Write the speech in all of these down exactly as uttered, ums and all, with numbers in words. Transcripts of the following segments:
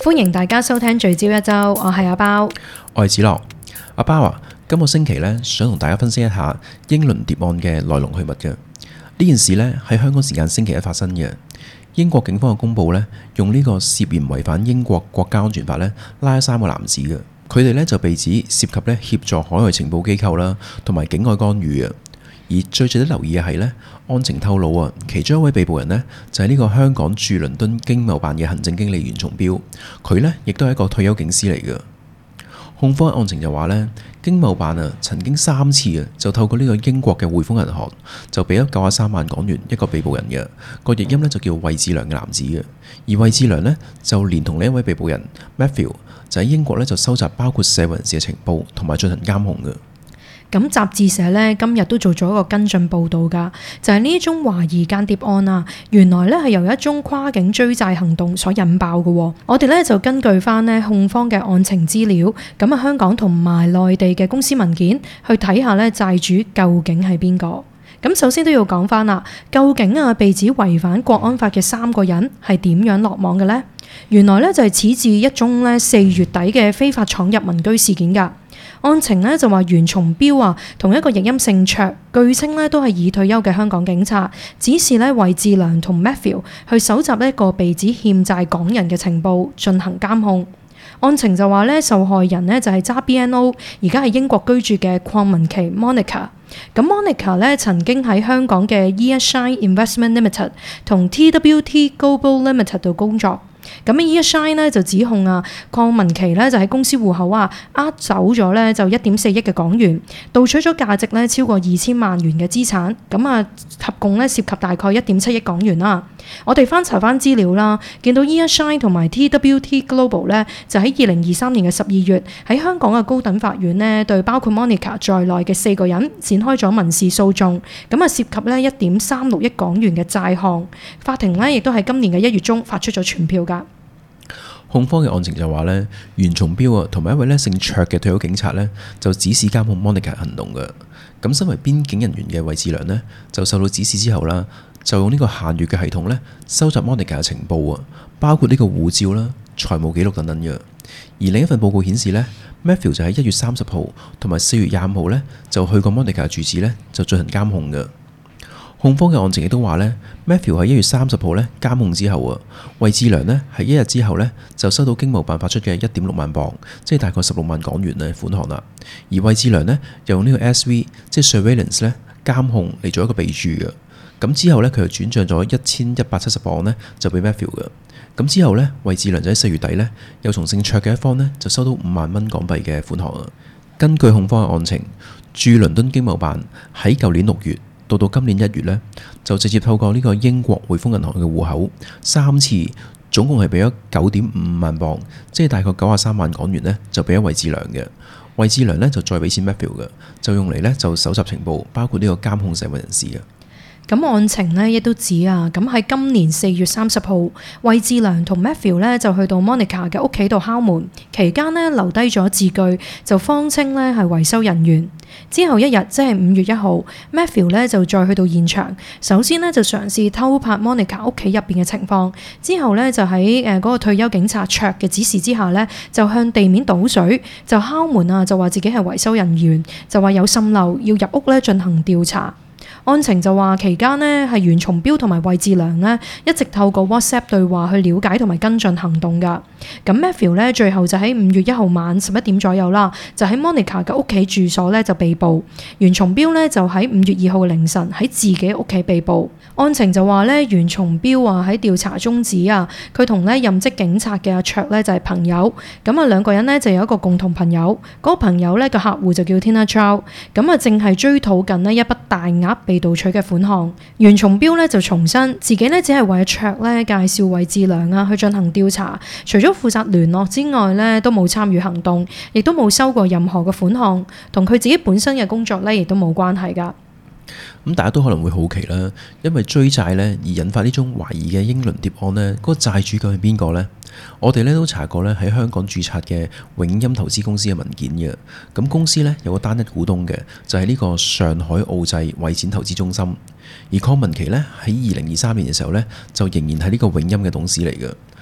歡迎大家收聽聚焦一周，我係阿包， 我係子樂。阿包啊，今個星期呢，想同大家分析一下英倫碟案嘅來龍去脈嘅。呢件事呢，喺香港時間星期一發生嘅。英國警方嘅公佈呢，用呢個涉嫌違反英國國家安全法呢，拉咗三個男子嘅。佢哋呢就被指涉及呢協助海外情報機構啦，同埋境外干預啊。而最值得留意嘅係呢，案情透露啊，其中一位被捕人呢，就係呢個香港駐倫敦經貿辦嘅行政經理袁松標，佢呢亦都係一個退休警司嚟嘅。控方案情就話呢，經貿辦啊曾經三次啊就透過呢個英國嘅匯豐銀行就俾咗九十三萬港元一個被捕人嘅，個譯音呢就叫魏志良嘅男子嘅。而魏志良呢，就連同另一位被捕人 Matthew 就喺英國呢就收集包括社會人士嘅情報同埋進行監控嘅。 咁雜誌社呢，今日都做咗一個跟進報導㗎，就係呢一宗懷疑間諜案啊，原來呢係由一宗跨境追債行動所引爆嘅。我哋呢就根據翻呢控方嘅案情資料，咁啊香港同埋內地嘅公司文件去睇下呢債主究竟係邊個。咁首先都要講翻啦，究竟啊被指違反國安法嘅三個人係點樣落網嘅呢？原來呢就係始自一宗呢四月底嘅非法闖入民居事件㗎。案情呢就話袁松標啊，同一個譯音姓卓，據稱呢都係已退休嘅香港警察，指示呢魏志良同 Matthew 去搜集一個被指欠債港人嘅情報，進行監控。案情就話呢受害人呢就係揸 B N O， 而家係英國居住嘅鄺文琪 Monica。咁 Monica 呢曾經喺香港嘅 Earshine Investment Limited 同 T W T Global Limited 度工作。咁 Earshine 呢就指控啊，鄺文琪呢就喺公司戶口啊呃走咗呢就一點四億嘅港元，盜取咗價值呢超過二千萬元嘅資產，咁啊合共呢涉及大概一點七億港元啦。我哋翻查翻資料啦，見到 Earshine 同埋 T W T Global 呢就喺二零二三年嘅十二月喺香港嘅高等法院呢對包括 Monica 在內嘅四個人展開咗民事訴訟，咁啊涉及呢一點三六億港元嘅債項。法庭呢亦都喺今年嘅一月中發出咗傳票㗎。 控方嘅案情就話呢，袁松標啊同埋一位咧姓卓嘅退休警察呢，就指示監控 Monica 行動嘅。咁身為邊境人員嘅魏志良呢，就受到指示之後啦，就用呢個限閱嘅系統呢，收集 Monica 嘅情報啊，包括呢個護照啦、財務記錄等等嘅。而另一份報告顯示呢， Matthew 就喺一月三十號同埋四月廿五號呢，就去過 Monica 嘅住址呢，就進行監控嘅。控方嘅案情亦都話呢， Matthew 喺一月三十號呢監控之後啊，魏志良呢喺一日之後呢就收到經貿辦發出嘅一點六萬鎊，即係大概十六萬港元嘅款項啦。而魏志良呢又用呢個 S V 即係 surveillance 呢監控嚟做一個備註嘅。咁之後呢，佢就轉帳咗一千一百七十鎊呢就俾 Matthew 嘅。咁之後呢，魏志良就喺四月底呢又從姓卓嘅一方呢就收到五萬蚊港幣嘅款項啊。根據控方嘅案情，駐倫敦經貿辦喺舊年六月到到今年一月呢，就直接透過呢個英國匯豐銀行嘅戶口三次，總共係俾咗九點五萬鎊，即係大概九十三萬港元呢，就俾咗魏志良嘅。魏志良呢，就再俾錢 Matthew 嘅，就用嚟呢，就搜集情報，包括呢個監控社會人士嘅。 咁案情呢亦都指啊，咁喺今年四月三十號，魏志良同 Matthew 呢就去到 Monica 嘅屋企度敲門，期間呢留低咗字據，就謊稱呢係維修人員。之後一日，即係五月一號 ，Matthew 呢就再去到現場，首先呢就嘗試偷拍 Monica 屋企入邊嘅情況，之後呢就喺誒嗰個退休警察卓嘅指示之下呢，就向地面倒水，就敲門啊，就話自己係維修人員，就話有滲漏，要入屋呢進行調查。案情就話期間呢係袁松標同埋魏志良呢一直透過 WhatsApp 對話去了解同埋跟進行動㗎。咁 Matthew 呢最後就喺五月一號晚十一點左右啦，就喺 Monica 嘅屋企住所呢就被捕。袁松標呢就喺五月二號凌晨喺自己屋企被捕。案情就話呢，袁松標啊喺調查中指啊，佢同呢任職警察嘅阿卓呢就係朋友。咁啊兩個人呢就有一個共同朋友，嗰、那個朋友呢個客戶就叫 Tina Chow。咁啊正係追討緊呢一筆大額被盜取嘅款項。袁松標呢就重申自己呢只係為阿卓呢介紹魏志良啊去進行調查，除咗負責聯絡之外呢都冇參與行動，亦都冇收過任何嘅款項，同佢自己本身嘅工作呢亦都冇關係㗎。 咁大家都可能會好奇啦，因為追債呢而引發呢宗懷疑嘅英倫碟案呢，嗰個債主究竟係邊個呢？我哋呢都查過呢喺香港註冊嘅永鑫投資公司嘅文件嘅。咁公司呢有個單一股東嘅，就係呢個上海澳際偉展投資中心。而鄺文琪呢喺二零二三年嘅時候呢，就仍然係呢個永鑫嘅董事嚟嘅。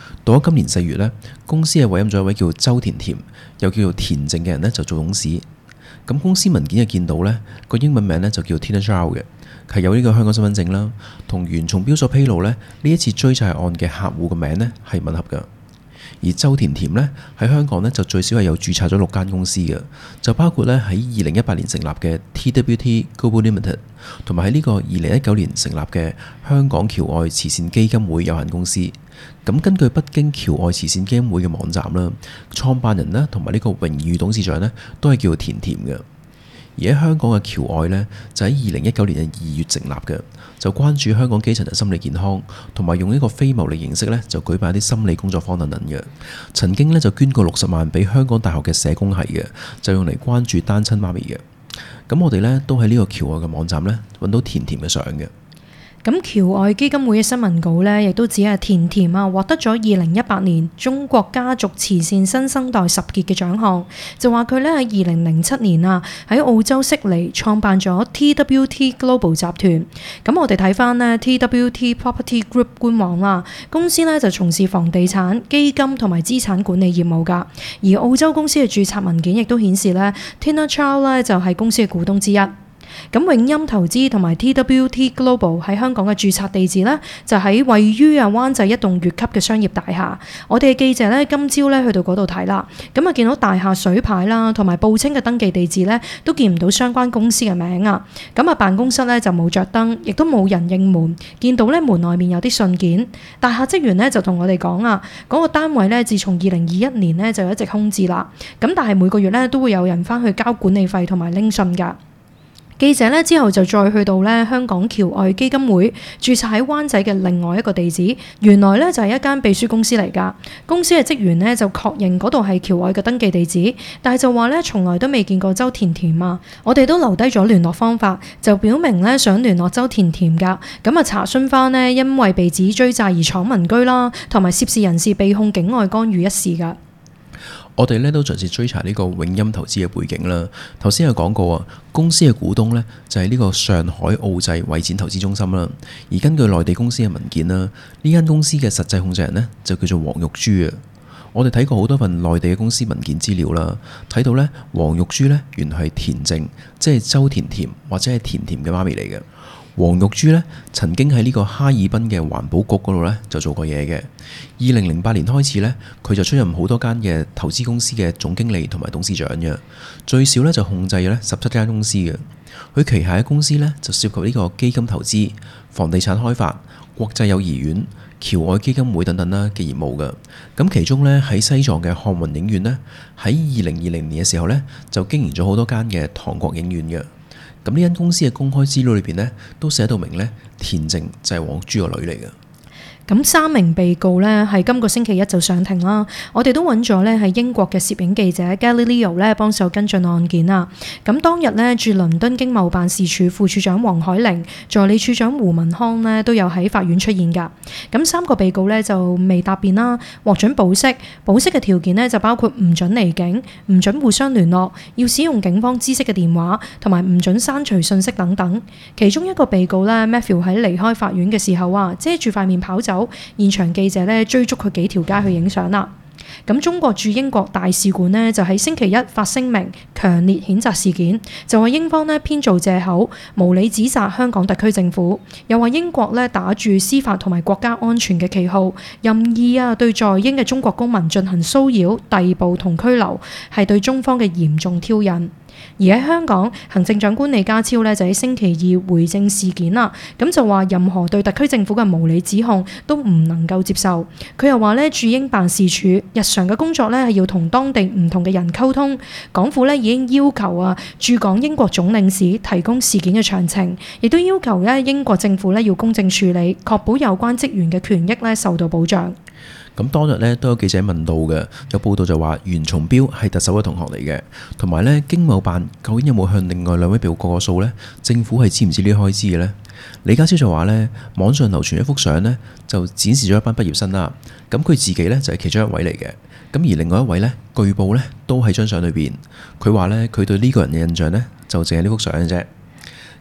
到咗今年四月呢，公司係委任咗一位叫周田恬，又叫做田靜嘅人呢，就做董事。咁公司文件就見到呢個英文名呢，就叫 Tina Chow 嘅，係有呢個香港身份證啦，同袁松標所披露呢，呢一次追債案嘅客戶嘅名呢係吻合㗎。而周田恬呢，喺香港呢，就最少係有註冊咗六間公司嘅，就包括呢喺二零一八年成立嘅 T W T Global Limited， 同埋喺呢個二零一九年成立嘅香港僑愛慈善基金會有限公司。咁根據北京僑愛慈善基金會嘅網站啦，創辦人呢，同埋呢個榮譽董事長呢，都係叫做田恬嘅。而喺香港嘅僑愛呢，就喺二零一九年嘅二月成立嘅，就關注香港基層人心理健康，同埋用一個非牟利形式呢，就舉辦一啲心理工作坊等等嘅。曾經呢，就捐過六十萬俾香港大學嘅社工系嘅，就用嚟關注單親媽咪嘅。咁我哋呢，都喺呢個僑愛嘅網站呢，揾到田恬嘅相嘅。 咁僑愛基金會嘅新聞稿呢，亦都指係田恬啊獲得咗二零一八年中國家族慈善新生代十傑嘅獎項，就話佢呢喺二零零七年啊喺澳洲悉尼創辦咗 T W T Global 集團。咁我哋睇翻呢 T W T Property Group 官網啦，公司呢就從事房地產、基金同埋資產管理業務㗎。而澳洲公司嘅註冊文件亦都顯示呢 Tina Chow 呢就係公司嘅股東之一。咁永鑫投資同埋 T W T Global 喺香港嘅註冊地址呢，就喺位於啊灣仔一棟乙級嘅商業大廈。我哋嘅記者呢，今朝呢去到嗰度睇啦，咁啊見到大廈水牌啦，同埋報稱嘅登記地址呢，都見唔到相關公司嘅名啊。咁啊辦公室呢，就冇着燈，亦都冇人應門。見到呢門外面有啲信件，大廈職員呢，就同我哋講啊，嗰個單位呢，自從二零二一年呢，就一直空置啦。咁但係每個月呢，都會有人翻去交管理費同埋拎信㗎。記者呢之後就再去到呢香港僑愛基金會註冊喺灣仔嘅另外一個地址，原來呢就係一間秘書公司嚟㗎。公司嘅職員呢就確認嗰度係僑愛嘅登記地址，但係就話呢從來都未見過周田恬啊。我哋都留低咗聯絡方法，就表明呢想聯絡周田恬㗎。咁啊查詢翻呢因為被指追債而闖民居啦，同埋涉事人士被控境外干預一事㗎。 我哋咧都嘗試追查呢個永鑫投資嘅背景啦。頭先有講過啊，公司嘅股東呢就係呢個上海澳際偉展投資中心啦。而根據內地公司嘅文件啦，呢間公司嘅實際控制人呢就叫做黃玉珠啊。我哋睇過好多份內地嘅公司文件資料啦，睇到呢黃玉珠呢原來係田靜，即係周田恬或者係田恬嘅媽咪嚟嘅。黃玉珠呢曾經喺呢個哈爾濱嘅環保局嗰度呢就做過嘢嘅。二零零八年開始呢，佢就出任好多間嘅投資公司嘅總經理同埋董事長嘅，最少呢就控制咗十七間公司嘅。佢旗下嘅公司呢就涉及呢個基金投資、房地產開發、國際幼兒園、僑愛基金會等等啦嘅業務嘅。咁其中呢，喺西藏嘅漢雲影院呢，喺二零二零年嘅時候呢，就經營咗好多間嘅唐國影院嘅。咁呢間公司嘅公開資料裏邊呢，都寫到明呢，田靜就係黃玉珠個女嚟嘅。 咁三名被告呢，係今個星期一就上庭啦。我哋都揾咗呢係英國嘅攝影記者 Galileo 呢幫手跟進案件啊。咁當日呢，駐倫敦經貿辦事處副處長黃海玲、助理處長胡文康呢都有喺法院出現㗎。咁三個被告呢就未答辯啦，獲准保釋。保釋嘅條件呢就包括唔准離境、唔准互相聯絡、要使用警方知悉嘅電話，同埋唔准刪除信息等等。其中一個被告呢 Matthew 喺離開法院嘅時候啊，遮住塊面跑走。現場記者咧追逐佢幾條街去影相啦。咁中國駐英國大使館呢，就喺星期一發聲明，強烈譴責事件，就話英方呢編造藉口，無理指責香港特區政府，又話英國呢打住司法同埋國家安全嘅旗號，任意啊對在英嘅中國公民進行騷擾、逮捕同拘留，係對中方嘅嚴重挑釁。而喺香港，行政長官李家超呢就喺星期二回應事件啦，咁就話任何對特區政府嘅無理指控都唔能夠接受。佢又話呢駐英辦事處日常嘅工作呢係要同當地唔同嘅人溝通，港府呢已經要求啊駐港英國總領事提供事件嘅詳情，亦都要求呢英國政府呢要公正處理，確保有關職員嘅權益呢受到保障。 咁當日呢都有記者問到嘅，有報道就話袁松標係特首嘅同學嚟嘅，同埋呢經貿辦究竟有冇向另外兩位被告過個數呢？政府係知唔知呢啲開支嘅呢？李家超就話呢，網上流傳一幅相呢，就展示咗一班畢業生啦。咁佢自己呢，就係其中一位嚟嘅，咁而另外一位呢，據報呢，都喺張相裏邊。佢話呢，佢對呢個人嘅印象呢，就淨係呢幅相嘅啫。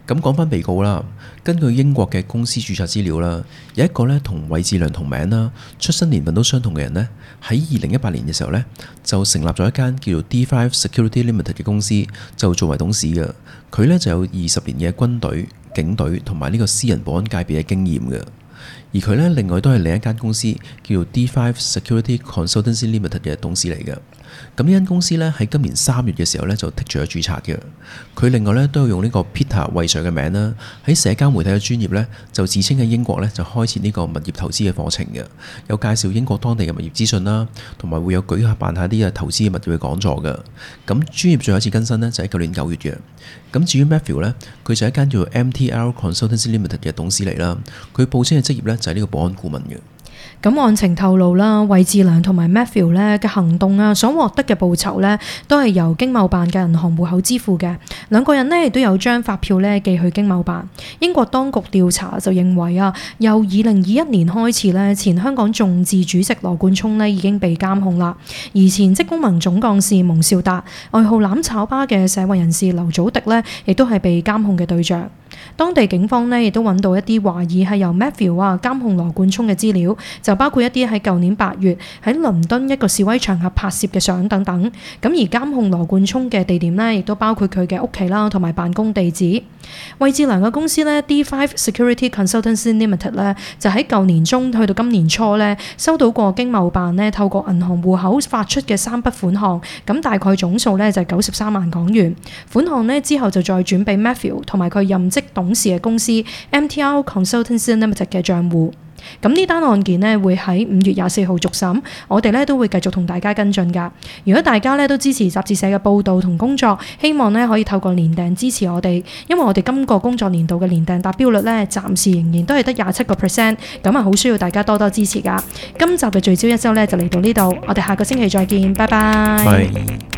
咁講翻被告啦，根據英國嘅公司註冊資料啦，有一個咧同韋志良同名啦、出生年份都相同嘅人呢，喺二零一八年嘅時候呢，就成立咗一間叫做 D 五 Security Limited 嘅公司，就作為董事嘅。佢呢就有二十年嘅軍隊、警隊同埋呢個私人保安界別嘅經驗嘅。而佢呢，另外都係另一間公司叫做 D 五 Security Consultancy Limited 嘅董事嚟嘅。咁呢間公司呢，喺今年三月嘅時候呢，就剔除咗註冊嘅。佢另外呢，都有用呢個 Peter 魏 Sir 嘅名啦，喺社交媒體嘅專頁呢，就自稱喺英國呢，就開設呢個物業投資嘅課程嘅，有介紹英國當地嘅物業資訊啦，同埋會有舉下辦下啲嘅投資嘅物業嘅講座嘅。咁專頁最後一次更新呢，就喺舊年九月嘅。咁至於 Matthew 呢，佢就係一間叫做 M T L Consultancy Limited 嘅董事嚟啦。佢報稱嘅職業呢，就係呢個保安顧問嘅。 咁案情透露啦，韋志良同埋 Matthew 咧嘅行動啊，所獲得嘅報酬咧，都係由經貿辦嘅銀行戶口支付嘅。兩個人呢亦都有將發票咧寄去經貿辦。英國當局調查就認為啊，由二零二一年開始咧，前香港眾志主席羅冠聰呢已經被監控啦。而前職工盟總幹事蒙兆達、外號攬炒巴嘅社運人士劉祖迪呢，亦都係被監控嘅對象。當地警方呢亦都揾到一啲懷疑係由 Matthew 啊監控羅冠聰嘅資料，就包括一啲喺舊年八月喺倫敦一個示威場合拍攝嘅相等等。咁而監控羅冠聰嘅地點呢，亦都包括佢嘅屋企啦，同埋辦公地址。韋志良嘅公司呢 D 五 Security Consultancy Limited 呢，就喺舊年中去到今年初呢，收到過經貿辦呢透過銀行戶口發出嘅三筆款項，咁大概總數呢就係九十三萬港元。款項呢之後就再轉俾 Matthew 同埋佢任職董事嘅公司 M T L Consultancy Limited 嘅帳戶。咁呢單案件呢會喺五月廿四號續審，我哋呢都會繼續同大家跟進㗎。如果大家呢都支持雜誌社嘅報導同工作，希望呢可以透過年訂支持我哋，因為我哋今個工作年度嘅年訂達標率呢暫時仍然都係得廿七個 percent，咁啊好需要大家多多支持㗎。今集嘅聚焦一周呢就嚟到呢度，我哋下個星期再見，拜拜。 Bye.